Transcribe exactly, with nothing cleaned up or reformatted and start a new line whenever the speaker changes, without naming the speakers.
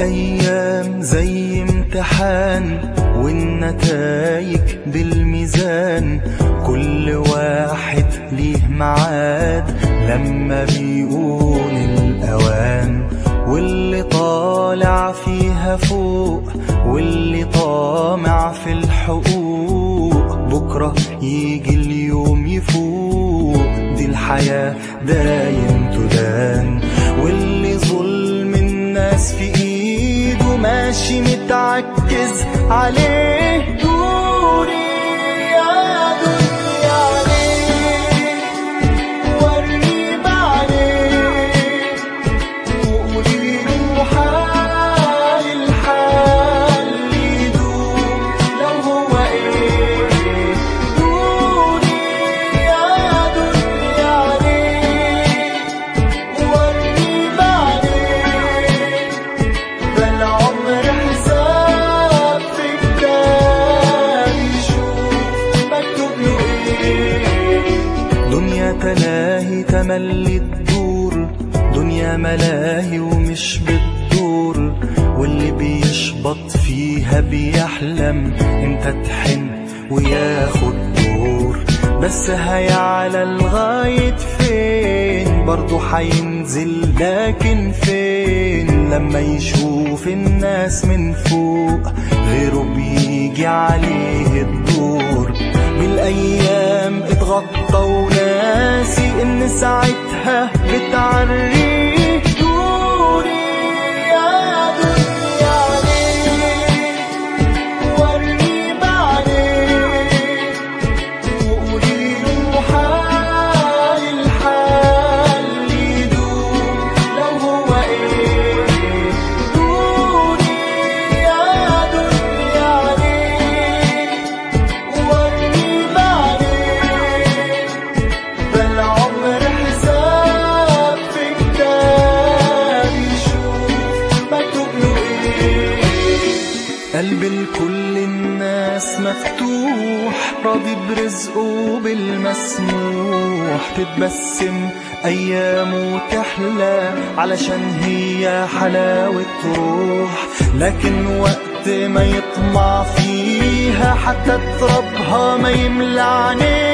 الأيام زي امتحان والنتايج بالميزان، كل واحد ليه معاد لما بيقول الأوان، واللي طالع فيها فوق واللي طامع في الحقوق بكرة يجي اليوم يفوق. دي الحياة دايم تدان، واللي ظلم الناس في ايده ماشي متعكز عليه. دوري يا دنيا عليك وريني بعدين، وقولي له حال الحال يدوم لو هو ايه. دوري يا دنيا عليك وريني بعدين، ده العمر حساب في كتاب يشوف مكتوب له ايه. دنيا تلاهي تملي الدور، دنيا ملاهي ومش بتدور، واللي بيشبط فيها بيحلم امتى تحن وياخد دور. بس هيعلى لغاية فين برضو حينزل، لكن فين لما يشوف الناس من فوق غيره بيجي عليه الدور. بالأيام اتغطى وناسي إن ساعتها بتعريه. دوري يا دنيا عليك وريني بعدين، وقولي له حال الحال يدوم لو هو ايه. دوري يا دنيا عليك وريني بعدين، ده العمر حساب في كتاب يشوف مكتوب له ايه. قلب لكل الناس مفتوح راضي برزقه بالمسموح، تتبسم أيامه تحلى علشان هي حلاوة روح، لكن وقت ما يطمع فيها حتى ترابها ما يملى عينيه.